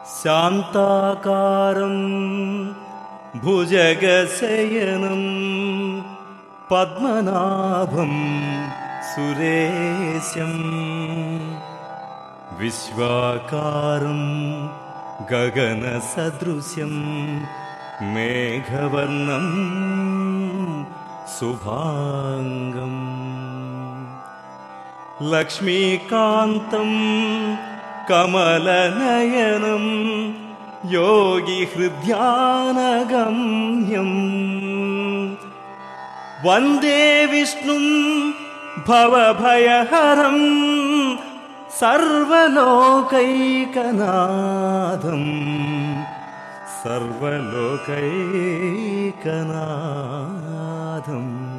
ശാന്താകാരം ഭുജഗശയനം പദ്മനാഭം സുരേശം വിശ്വാകാരം ഗഗനസദൃശ്യം മേഘവർണം ശുഭാംഗം ലക്ഷ്മീകാന്തം കമലനയനം യോഗിഹൃദ്യാനഗമ്യം വന്ദേ വിഷ്ണും ഭവഭയഹരം സർവലോകൈകനാഥം സർവലോകൈകനാഥം.